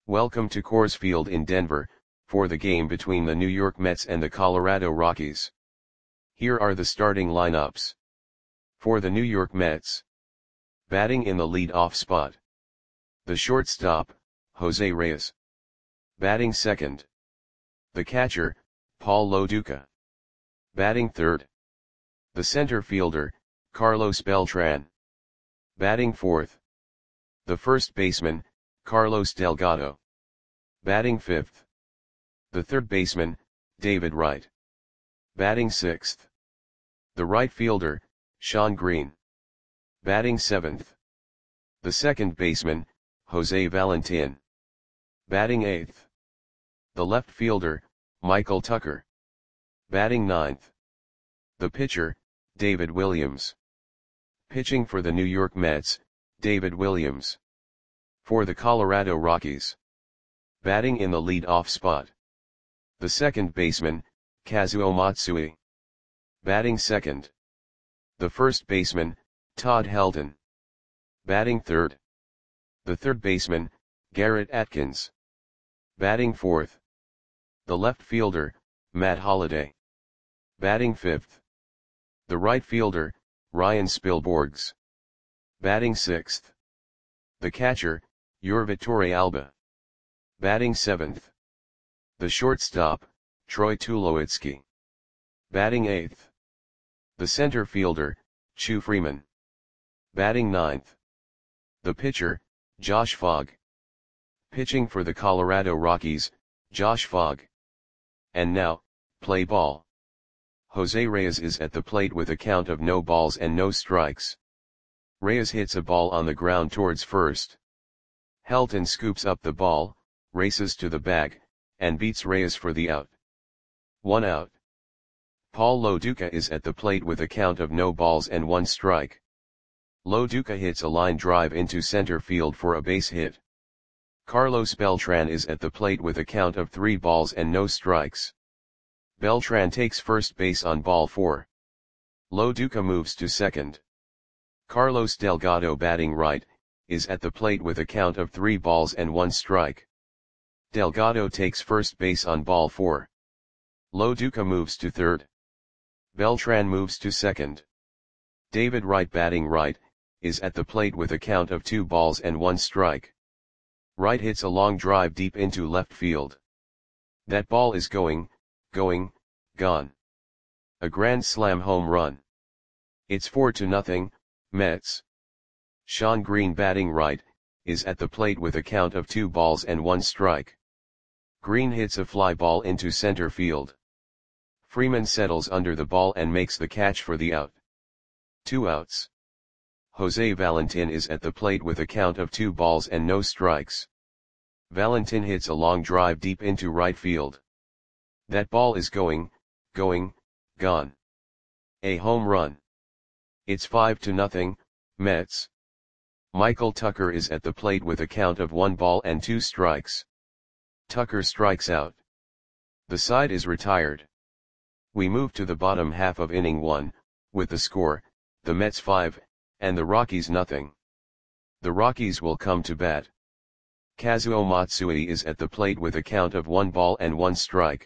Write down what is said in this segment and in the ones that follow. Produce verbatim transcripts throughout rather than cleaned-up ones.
Welcome to Coors Field in Denver, for the game between the New York Mets and the Colorado Rockies. Here are the starting lineups. For the New York Mets. Batting in the lead-off spot. The shortstop, Jose Reyes. Batting second. The catcher, Paul Lo Duca. Batting third. The center fielder, Carlos Beltran. Batting fourth. The first baseman, Carlos Delgado. Batting fifth. The third baseman, David Wright. Batting sixth. The right fielder, Shawn Green. Batting seventh. The second baseman, Jose Valentin. Batting eighth. The left fielder, Michael Tucker. Batting ninth. The pitcher, David Williams. Pitching for the New York Mets, David Williams. For the Colorado Rockies. Batting in the lead-off spot. The second baseman, Kazuo Matsui. Batting second. The first baseman, Todd Helton. Batting third. The third baseman, Garrett Atkins. Batting fourth. The left fielder, Matt Holliday. Batting fifth. The right fielder, Ryan Spilborghs. Batting sixth. The catcher, Yuri Torrealba. Batting seventh. The shortstop, Troy Tulowitzki. Batting eighth. The center fielder, Chu Freeman. Batting ninth. The pitcher, Josh Fogg. Pitching for the Colorado Rockies, Josh Fogg. And now, play ball. Jose Reyes is at the plate with a count of no balls and no strikes. Reyes hits a ball on the ground towards first. Helton scoops up the ball, races to the bag, and beats Reyes for the out. One out. Paul Lo Duca is at the plate with a count of no balls and one strike. Lo Duca hits a line drive into center field for a base hit. Carlos Beltran is at the plate with a count of three balls and no strikes. Beltran takes first base on ball four. Lo Duca moves to second. Carlos Delgado, batting right, is at the plate with a count of three balls and one strike. Delgado takes first base on ball four. Lo Duca moves to third. Beltran moves to second. David Wright, batting right, is at the plate with a count of two balls and one strike. Wright hits a long drive deep into left field. That ball is going, going, gone. A grand slam home run. It's four to nothing, Mets. Shawn Green, batting right, is at the plate with a count of two balls and one strike. Green hits a fly ball into center field. Freeman settles under the ball and makes the catch for the out. Two outs. Jose Valentin is at the plate with a count of two balls and no strikes. Valentin hits a long drive deep into right field. That ball is going, going, gone. A home run. It's five to nothing, Mets. Michael Tucker is at the plate with a count of one ball and two strikes. Tucker strikes out. The side is retired. We move to the bottom half of inning one, with the score, the Mets five, and the Rockies nothing. The Rockies will come to bat. Kazuo Matsui is at the plate with a count of one ball and one strike.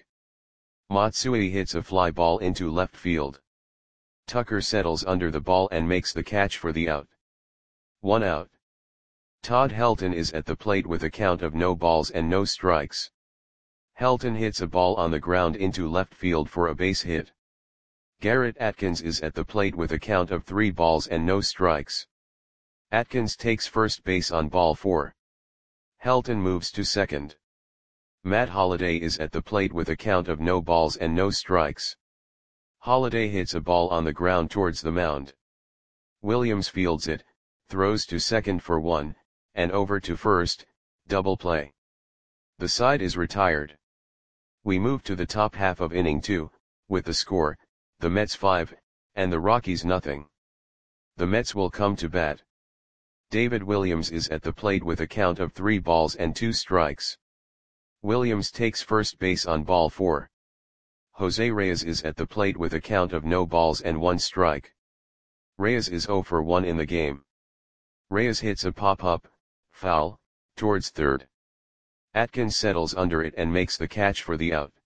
Matsui hits a fly ball into left field. Tucker settles under the ball and makes the catch for the out. One out. Todd Helton is at the plate with a count of no balls and no strikes. Helton hits a ball on the ground into left field for a base hit. Garrett Atkins is at the plate with a count of three balls and no strikes. Atkins takes first base on ball four. Helton moves to second. Matt Holliday is at the plate with a count of no balls and no strikes. Holliday hits a ball on the ground towards the mound. Williams fields it, throws to second for one, and over to first, double play. The side is retired. We move to the top half of inning two, with the score, the Mets five, and the Rockies nothing. The Mets will come to bat. David Williams is at the plate with a count of three balls and two strikes. Williams takes first base on ball four. Jose Reyes is at the plate with a count of no balls and one strike. Reyes is zero for one in the game. Reyes hits a pop-up, foul, towards third. Atkins settles under it and makes the catch for the out.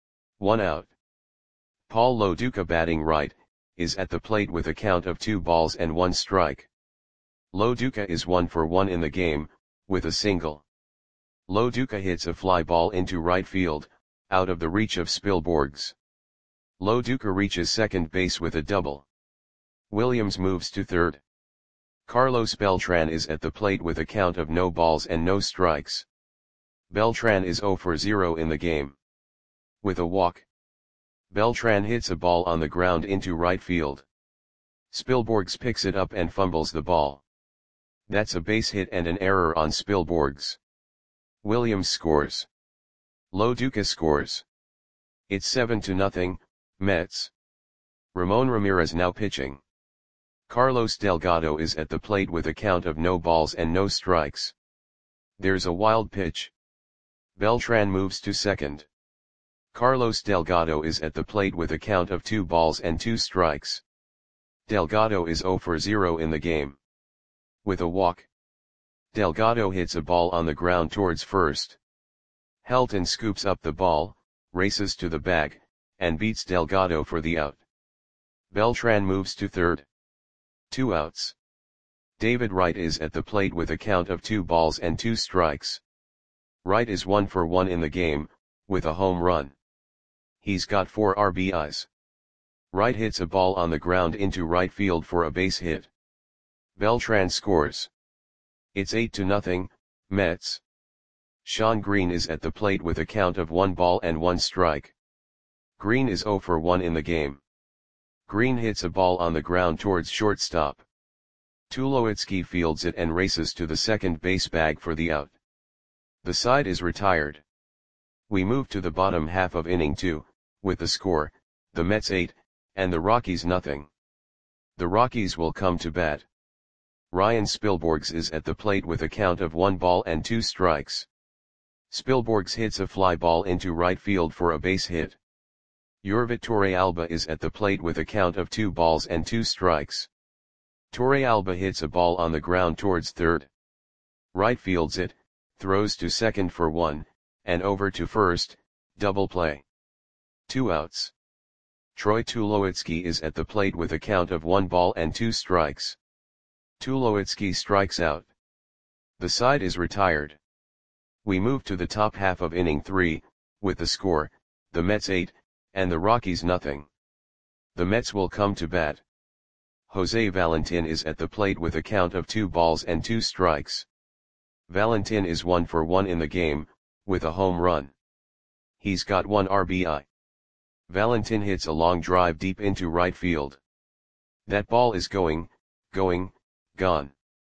One out. Paul Lo Duca batting right, is at the plate with a count of two balls and one strike. Lo Duca is one for one in the game, with a single. Lo Duca hits a fly ball into right field, out of the reach of Spilborghs. Lo Duca reaches second base with a double. Williams moves to third. Carlos Beltran is at the plate with a count of no balls and no strikes. Beltran is zero for zero in the game. With a walk, Beltran hits a ball on the ground into right field. Spilborghs picks it up and fumbles the ball. That's a base hit and an error on Spilborghs. Williams scores. Lo Duca scores. It's seven to nothing, Mets. Ramon Ramirez now pitching. Carlos Delgado is at the plate with a count of no balls and no strikes. There's a wild pitch. Beltran moves to second. Carlos Delgado is at the plate with a count of two balls and two strikes. Delgado is zero for zero in the game. With a walk, Delgado hits a ball on the ground towards first. Helton scoops up the ball, races to the bag, and beats Delgado for the out. Beltran moves to third. Two outs. David Wright is at the plate with a count of two balls and two strikes. Wright is one for one in the game, with a home run. He's got four R B Is. Wright hits a ball on the ground into right field for a base hit. Beltran scores. It's eight to nothing, Mets. Sean Green is at the plate with a count of one ball and one strike. Green is zero for one in the game. Green hits a ball on the ground towards shortstop. Tulowitzki fields it and races to the second base bag for the out. The side is retired. We move to the bottom half of inning two, with the score, the Mets eight, and the Rockies nothing. The Rockies will come to bat. Ryan Spilborghs is at the plate with a count of one ball and two strikes. Spilborghs hits a fly ball into right field for a base hit. Yorvit Torrealba is at the plate with a count of two balls and two strikes. Torrealba hits a ball on the ground towards third. Right fields it, throws to second for one, and over to first, double play. Two outs. Troy Tulowitzki is at the plate with a count of one ball and two strikes. Tulowitzki strikes out. The side is retired. We move to the top half of inning three, with the score, the Mets eight, and the Rockies nothing. The Mets will come to bat. Jose Valentin is at the plate with a count of two balls and two strikes. Valentin is one for one in the game, with a home run. He's got one R B I. Valentin hits a long drive deep into right field. That ball is going, going, gone.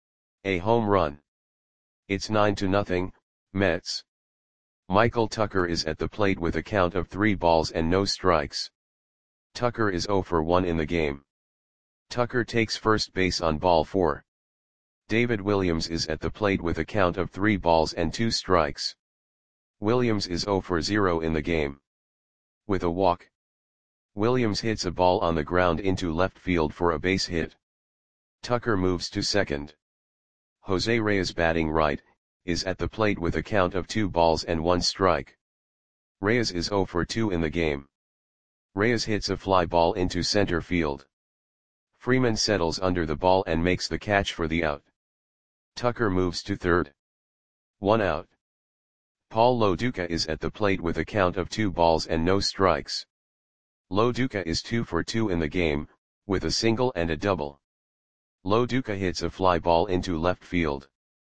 A home run. It's nine to nothing, Mets. Michael Tucker is at the plate with a count of three balls and no strikes. Tucker is zero for one in the game. Tucker takes first base on ball four. David Williams is at the plate with a count of three balls and two strikes. Williams is zero for zero in the game. With a walk, Williams hits a ball on the ground into left field for a base hit. Tucker moves to second. Jose Reyes batting right, is at the plate with a count of two balls and one strike. Reyes is zero for two in the game. Reyes hits a fly ball into center field. Freeman settles under the ball and makes the catch for the out. Tucker moves to third. One out. Paul Lo Duca is at the plate with a count of two balls and no strikes. Lo Duca is two for two in the game, with a single and a double. Lo Duca hits a fly ball into left field.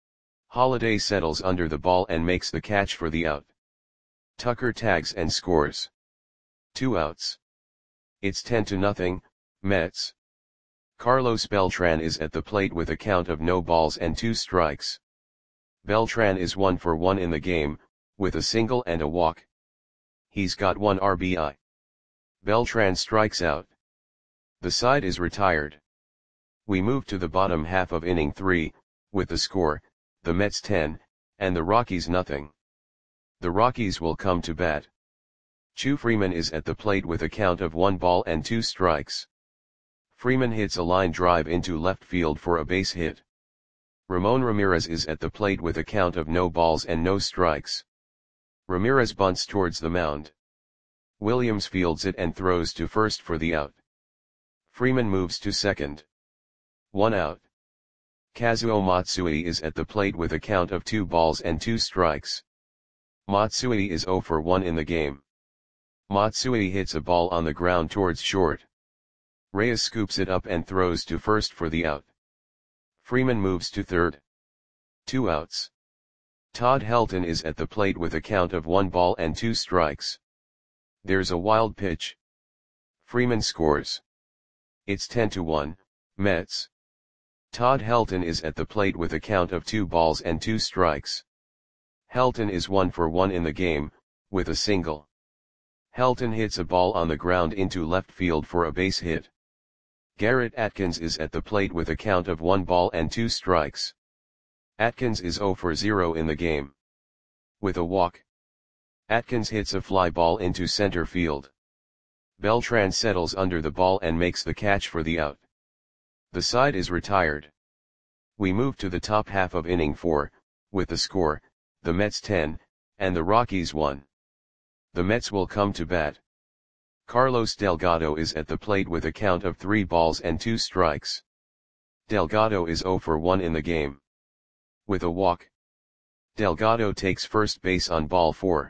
Holiday settles under the ball and makes the catch for the out. Tucker tags and scores. Two outs. It's ten to nothing, Mets. Carlos Beltran is at the plate with a count of no balls and two strikes. Beltran is one for one in the game, with a single and a walk. He's got one R B I. Beltran strikes out. The side is retired. We move to the bottom half of inning three, with the score, the Mets ten, and the Rockies nothing. The Rockies will come to bat. Chu Freeman is at the plate with a count of one ball and two strikes. Freeman hits a line drive into left field for a base hit. Ramon Ramirez is at the plate with a count of no balls and no strikes. Ramirez bunts towards the mound. Williams fields it and throws to first for the out. Freeman moves to second. One out. Kazuo Matsui is at the plate with a count of two balls and two strikes. Matsui is zero for one in the game. Matsui hits a ball on the ground towards short. Reyes scoops it up and throws to first for the out. Freeman moves to third. Two outs. Todd Helton is at the plate with a count of one ball and two strikes. There's a wild pitch. Freeman scores. It's ten to one, Mets. Todd Helton is at the plate with a count of two balls and two strikes. Helton is one for one in the game, with a single. Helton hits a ball on the ground into left field for a base hit. Garrett Atkins is at the plate with a count of one ball and two strikes. Atkins is zero for zero in the game. With a walk. Atkins hits a fly ball into center field. Beltran settles under the ball and makes the catch for the out. The side is retired. We move to the top half of inning four, with the score, the Mets ten, and the Rockies one. The Mets will come to bat. Carlos Delgado is at the plate with a count of three balls and two strikes. Delgado is zero for one in the game. With a walk. Delgado takes first base on ball four.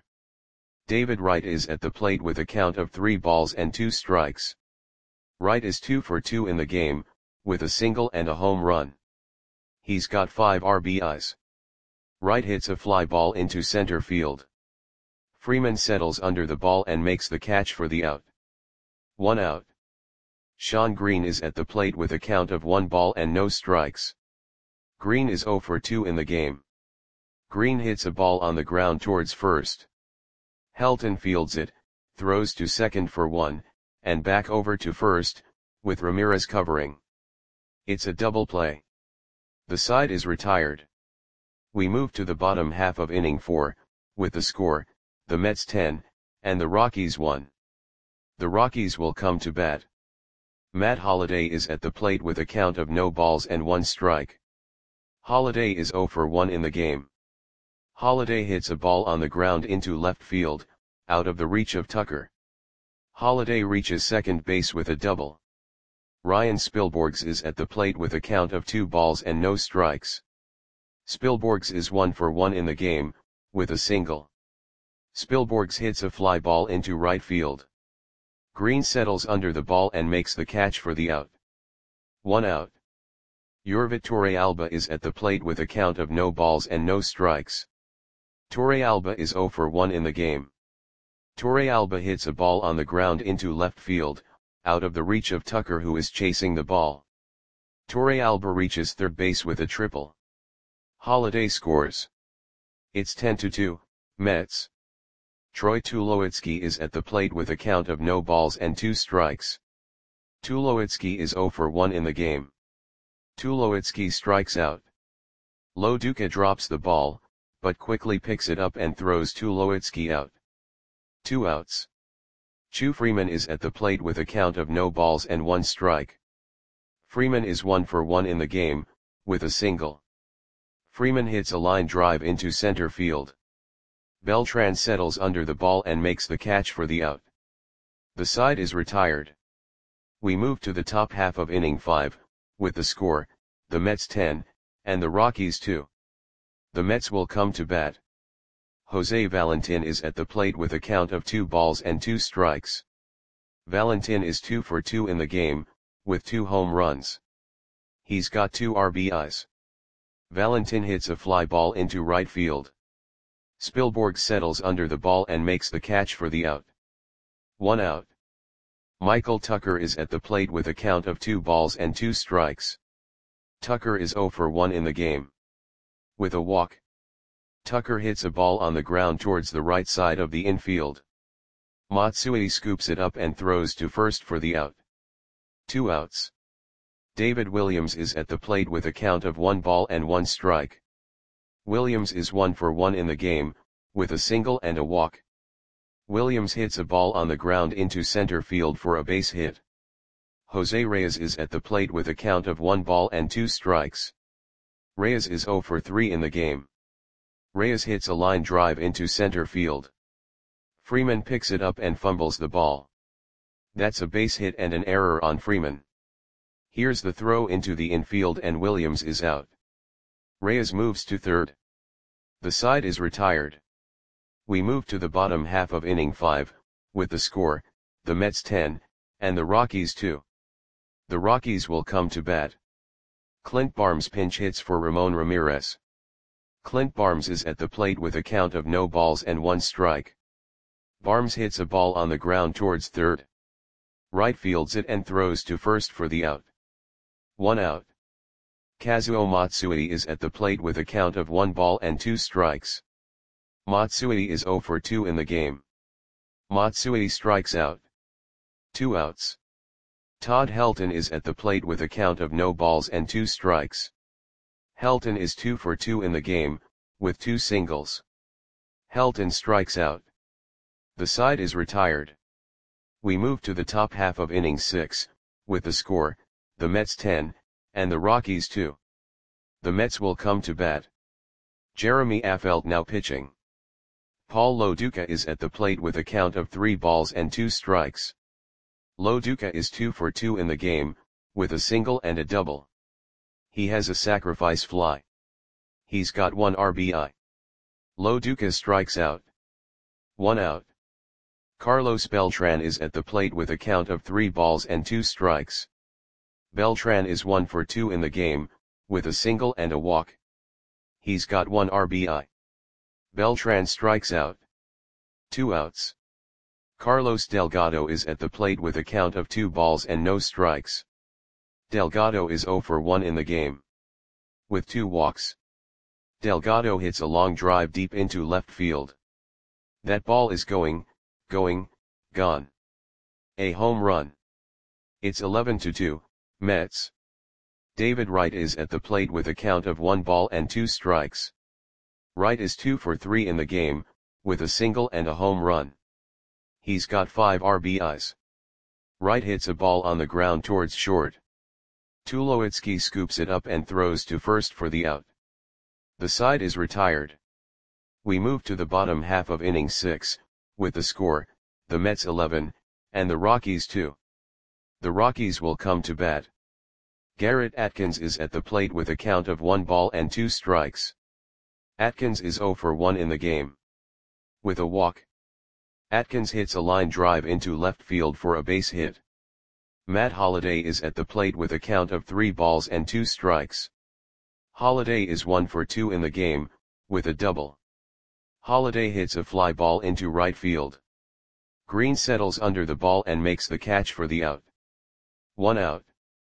David Wright is at the plate with a count of three balls and two strikes. Wright is two for two in the game, with a single and a home run. He's got five R B Is. Wright hits a fly ball into center field. Freeman settles under the ball and makes the catch for the out. One out. Sean Green is at the plate with a count of one ball and no strikes. Green is zero for two in the game. Green hits a ball on the ground towards first. Helton fields it, throws to second for one, and back over to first, with Ramirez covering. It's a double play. The side is retired. We move to the bottom half of inning four, with the score, the Mets ten, and the Rockies one. The Rockies will come to bat. Matt Holliday is at the plate with a count of no balls and one strike. Holliday is zero for one in the game. Holliday hits a ball on the ground into left field, out of the reach of Tucker. Holliday reaches second base with a double. Ryan Spilborghs is at the plate with a count of two balls and no strikes. Spilborghs is one for one in the game, with a single. Spilborghs hits a fly ball into right field. Green settles under the ball and makes the catch for the out. One out. Yorvit Torrealba is at the plate with a count of no balls and no strikes. Torrealba is zero for one in the game. Torrealba hits a ball on the ground into left field, out of the reach of Tucker who is chasing the ball. Torrealba reaches third base with a triple. Holliday scores. It's ten to two, Mets. Troy Tulowitzki is at the plate with a count of no balls and two strikes. Tulowitzki is zero for one in the game. Tulowitzki strikes out. Lo Duca drops the ball, but quickly picks it up and throws Tulowitzki out. Two outs. Chu Freeman is at the plate with a count of no balls and one strike. Freeman is one for one in the game, with a single. Freeman hits a line drive into center field. Beltran settles under the ball and makes the catch for the out. The side is retired. We move to the top half of inning five, with the score, the Mets ten, and the Rockies two. The Mets will come to bat. Jose Valentin is at the plate with a count of two balls and two strikes. Valentin is two for two in the game, with two home runs. He's got two R B Is. Valentin hits a fly ball into right field. Spilborghs settles under the ball and makes the catch for the out. One out. Michael Tucker is at the plate with a count of two balls and two strikes. Tucker is zero for one in the game. With a walk. Tucker hits a ball on the ground towards the right side of the infield. Matsui scoops it up and throws to first for the out. Two outs. David Williams is at the plate with a count of one ball and one strike. Williams is one for one in the game, with a single and a walk. Williams hits a ball on the ground into center field for a base hit. Jose Reyes is at the plate with a count of one ball and two strikes. Reyes is zero for three in the game. Reyes hits a line drive into center field. Freeman picks it up and fumbles the ball. That's a base hit and an error on Freeman. Here's the throw into the infield and Williams is out. Reyes moves to third. The side is retired. We move to the bottom half of inning five, with the score, the Mets ten, and the Rockies two. The Rockies will come to bat. Clint Barnes pinch hits for Ramon Ramirez. Clint Barnes is at the plate with a count of no balls and one strike. Barnes hits a ball on the ground towards third. Right fields it and throws to first for the out. One out. Kazuo Matsui is at the plate with a count of one ball and two strikes. Matsui is zero for two in the game. Matsui strikes out. Two outs. Todd Helton is at the plate with a count of no balls and two strikes. Helton is two for two in the game, with two singles. Helton strikes out. The side is retired. We move to the top half of inning six, with the score, the Mets ten, and the Rockies two. The Mets will come to bat. Jeremy Affeldt now pitching. Paul Loduca is at the plate with a count of three balls and two strikes. Loduca is two for two in the game, with a single and a double. He has a sacrifice fly. He's got one R B I. Loduca strikes out. One out. Carlos Beltran is at the plate with a count of three balls and two strikes. Beltran is one for two in the game, with a single and a walk. He's got one R B I. Beltran strikes out. Two outs. Carlos Delgado is at the plate with a count of two balls and no strikes. Delgado is zero for one in the game. With two walks. Delgado hits a long drive deep into left field. That ball is going, going, gone. A home run. It's eleven to two, Mets. David Wright is at the plate with a count of one ball and two strikes. Wright is two for three in the game, with a single and a home run. He's got five R B Is. Wright hits a ball on the ground towards short. Tulowitzki scoops it up and throws to first for the out. The side is retired. We move to the bottom half of inning six, with the score, the Mets eleven, and the Rockies two. The Rockies will come to bat. Garrett Atkins is at the plate with a count of one ball and two strikes. Atkins is zero for one in the game. With a walk. Atkins hits a line drive into left field for a base hit. Matt Holliday is at the plate with a count of three balls and two strikes. Holliday is one for two in the game, with a double. Holliday hits a fly ball into right field. Green settles under the ball and makes the catch for the out. One out.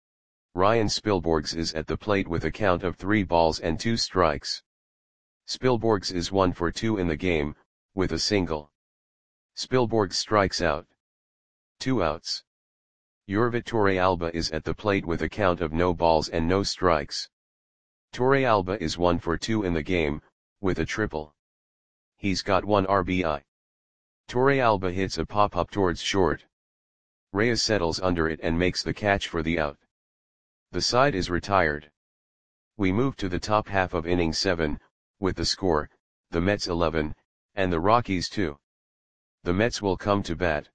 Ryan Spilborghs is at the plate with a count of three balls and two strikes. Spilborghs is one for two in the game, with a single. Spilborghs strikes out. Two outs. Yorvit Torrealba is at the plate with a count of no balls and no strikes. Torrealba is one for two in the game, with a triple. He's got one R B I. Torrealba hits a pop-up towards short. Reyes settles under it and makes the catch for the out. The side is retired. We move to the top half of inning seven, with the score, the Mets eleven, and the Rockies two. The Mets will come to bat.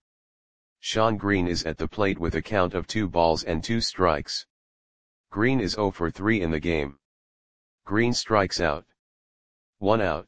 Sean Green is at the plate with a count of two balls and two strikes. Green is zero for three in the game. Green strikes out. One out.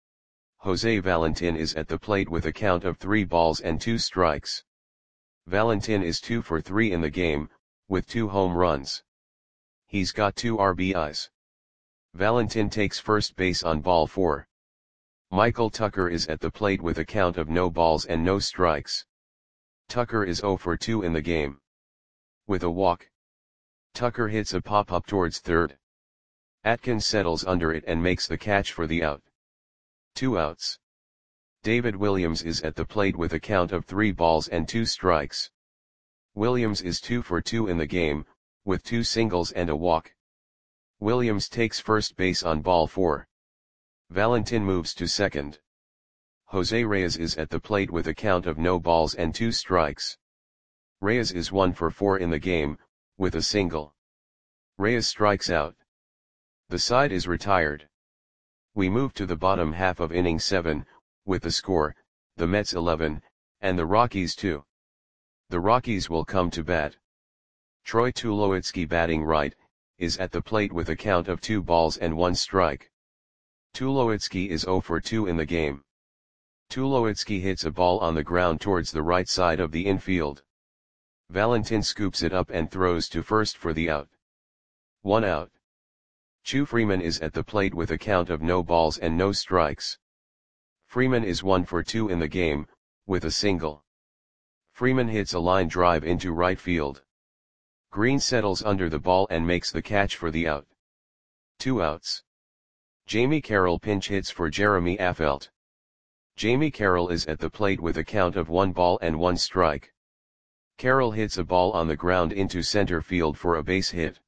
Jose Valentin is at the plate with a count of three balls and two strikes. Valentin is two for three in the game, with two home runs. He's got two R B Is. Valentin takes first base on ball four. Michael Tucker is at the plate with a count of no balls and no strikes. Tucker is zero for two in the game. With a walk. Tucker hits a pop-up towards third. Atkins settles under it and makes the catch for the out. Two outs. David Williams is at the plate with a count of three balls and two strikes. Williams is two for two in the game, with two singles and a walk. Williams takes first base on ball four. Valentin moves to second. Jose Reyes is at the plate with a count of no balls and two strikes. Reyes is one for four in the game, with a single. Reyes strikes out. The side is retired. We move to the bottom half of inning seven, with the score, the Mets eleven, and the Rockies two. The Rockies will come to bat. Troy Tulowitzki, batting right, is at the plate with a count of two balls and one strike. Tulowitzki is zero for two in the game. Tulowitzki hits a ball on the ground towards the right side of the infield. Valentin scoops it up and throws to first for the out. One out. Chu Freeman is at the plate with a count of no balls and no strikes. Freeman is one for two in the game, with a single. Freeman hits a line drive into right field. Green settles under the ball and makes the catch for the out. Two outs. Jamie Carroll pinch hits for Jeremy Affeldt. Jamie Carroll is at the plate with a count of one ball and one strike. Carroll hits a ball on the ground into center field for a base hit.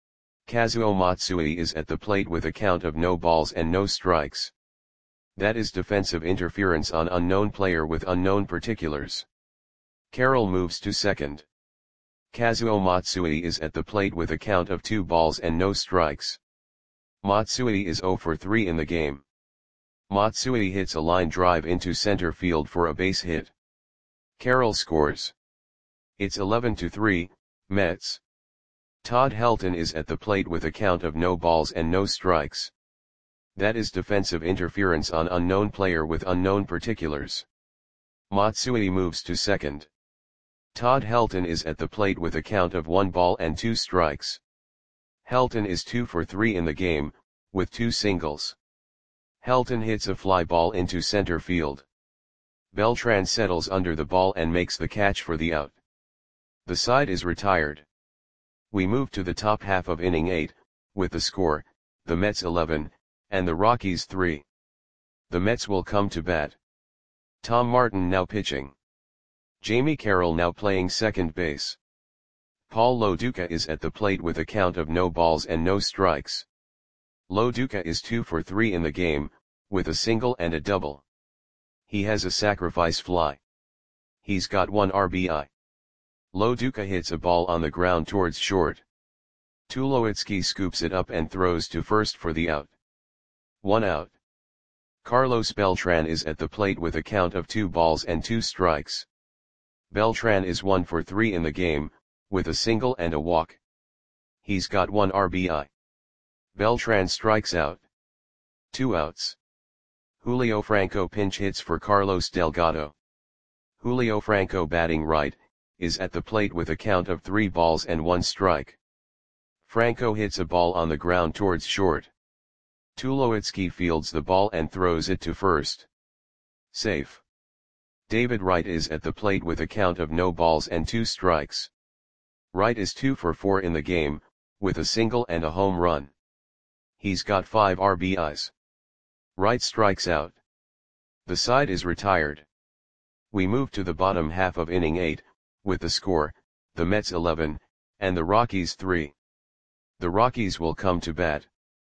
Kazuo Matsui is at the plate with a count of no balls and no strikes. That is defensive interference on unknown player with unknown particulars. Carroll moves to second. Kazuo Matsui is at the plate with a count of two balls and no strikes. Matsui is zero for three in the game. Matsui hits a line drive into center field for a base hit. Carroll scores. It's eleven to three, Mets. Todd Helton is at the plate with a count of no balls and no strikes. That is defensive interference on unknown player with unknown particulars. Matsui moves to second. Todd Helton is at the plate with a count of one ball and two strikes. Helton is two for three in the game, with two singles. Helton hits a fly ball into center field. Beltran settles under the ball and makes the catch for the out. The side is retired. We move to the top half of inning eight, with the score, the Mets eleven, and the Rockies three. The Mets will come to bat. Tom Martin now pitching. Jamie Carroll now playing second base. Paul Lo Duca is at the plate with a count of no balls and no strikes. Lo Duca is two for three in the game, with a single and a double. He has a sacrifice fly. He's got one R B I. Lo Duca hits a ball on the ground towards short. Tulowitzki scoops it up and throws to first for the out. One out. Carlos Beltran is at the plate with a count of two balls and two strikes. Beltran is one for three in the game, with a single and a walk. He's got one R B I. Beltran strikes out. Two outs. Julio Franco pinch hits for Carlos Delgado. Julio Franco, batting right, is at the plate with a count of three balls and one strike. Franco hits a ball on the ground towards short. Tulowitzki fields the ball and throws it to first. Safe. David Wright is at the plate with a count of no balls and two strikes. Wright is two for four in the game, with a single and a home run. He's got five R B Is. Wright strikes out. The side is retired. We move to the bottom half of inning eight, with the score, the Mets eleven, and the Rockies three. The Rockies will come to bat.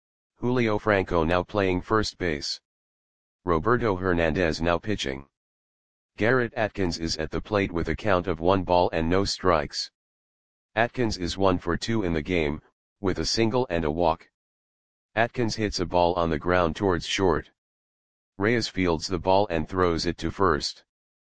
Julio Franco now playing first base. Roberto Hernandez now pitching. Garrett Atkins is at the plate with a count of one ball and no strikes. Atkins is one for two in the game, with a single and a walk. Atkins hits a ball on the ground towards short. Reyes fields the ball and throws it to first.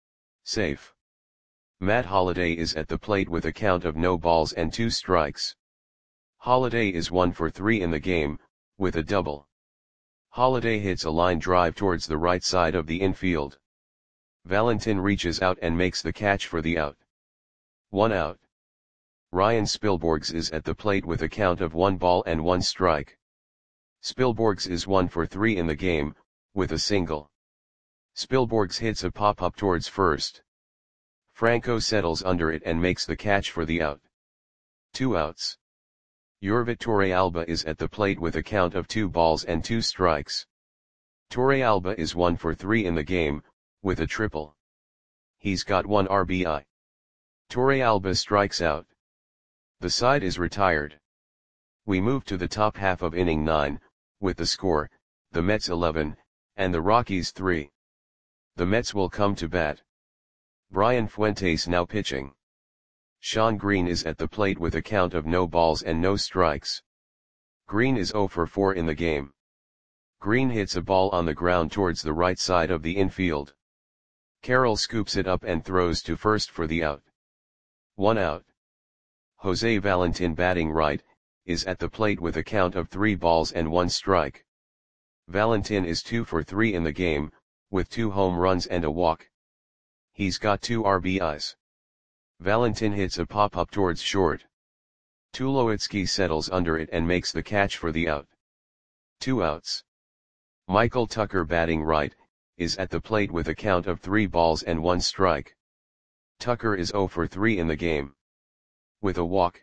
Safe. Matt Holliday is at the plate with a count of no balls and two strikes. Holliday is one for three in the game, with a double. Holliday hits a line drive towards the right side of the infield. Valentin reaches out and makes the catch for the out. One out. Ryan Spilborghs is at the plate with a count of one ball and one strike. Spilborghs is one for three in the game, with a single. Spilborghs hits a pop-up towards first. Franco settles under it and makes the catch for the out. Two outs. Yorvit Torrealba is at the plate with a count of two balls and two strikes. Torrealba is one for three in the game, with a triple. He's got one R B I. Torrealba strikes out. The side is retired. We move to the top half of inning nine, with the score, the Mets eleven, and the Rockies three. The Mets will come to bat. Brian Fuentes now pitching. Sean Green is at the plate with a count of no balls and no strikes. Green is zero for four in the game. Green hits a ball on the ground towards the right side of the infield. Carroll scoops it up and throws to first for the out. One out. Jose Valentin, batting right, is at the plate with a count of three balls and one strike. Valentin is two for three in the game, with two home runs and a walk. He's got two R B Is. Valentin hits a pop-up towards short. Tulowitzki settles under it and makes the catch for the out. Two outs. Michael Tucker, batting right, is at the plate with a count of three balls and one strike. Tucker is zero for three in the game. With a walk.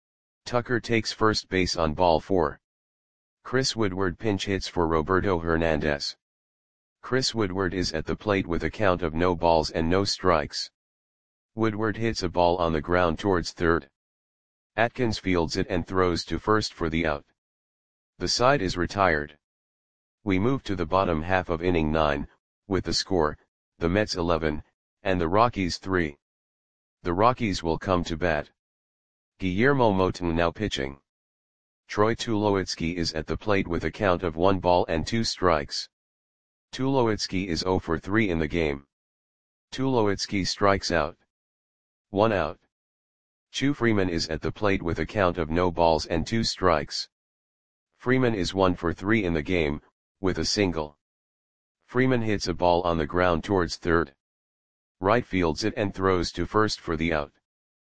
Tucker takes first base on ball four. Chris Woodward pinch hits for Roberto Hernandez. Chris Woodward is at the plate with a count of no balls and no strikes. Woodward hits a ball on the ground towards third. Atkins fields it and throws to first for the out. The side is retired. We move to the bottom half of inning nine, with the score, the Mets eleven, and the Rockies three. The Rockies will come to bat. Guillermo Moton now pitching. Troy Tulowitzki is at the plate with a count of one ball and two strikes. Tulowitzki is zero for three in the game. Tulowitzki strikes out. One out. Chu Freeman is at the plate with a count of no balls and two strikes. Freeman is one for three in the game, with a single. Freeman hits a ball on the ground towards third. Right fields it and throws to first for the out.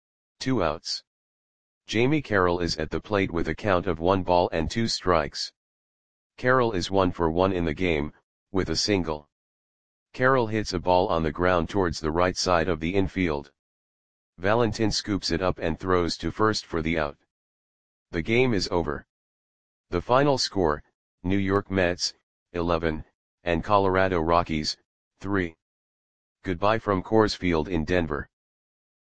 Two outs. Jamie Carroll is at the plate with a count of one ball and two strikes. Carroll is one for one in the game, with a single. Carroll hits a ball on the ground towards the right side of the infield. Valentin scoops it up and throws to first for the out. The game is over. The final score, New York Mets, eleven, and Colorado Rockies, three. Goodbye from Coors Field in Denver.